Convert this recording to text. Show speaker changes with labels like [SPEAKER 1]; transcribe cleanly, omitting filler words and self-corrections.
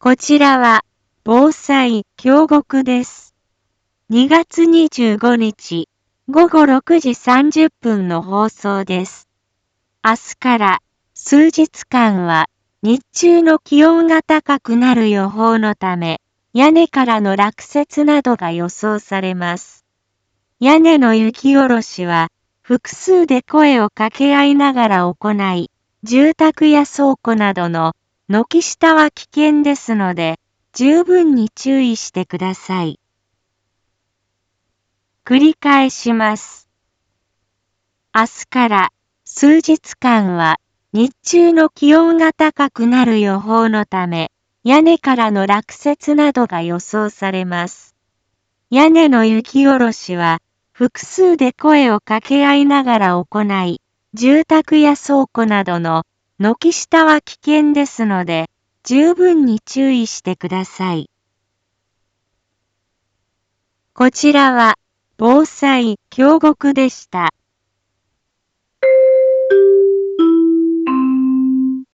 [SPEAKER 1] こちらは、防災京極です。2月25日、午後6時30分の放送です。明日から数日間は、日中の気温が高くなる予報のため、屋根からの落雪などが予想されます。屋根の雪下ろしは、複数で声を掛け合いながら行い、住宅や倉庫などの軒下は危険ですので、十分に注意してください。繰り返します。明日から数日間は日中の気温が高くなる予報のため、屋根からの落雪などが予想されます。屋根の雪下ろしは複数で声を掛け合いながら行い、住宅や倉庫などの軒下は危険ですので、十分に注意してください。こちらは、防災京極でした。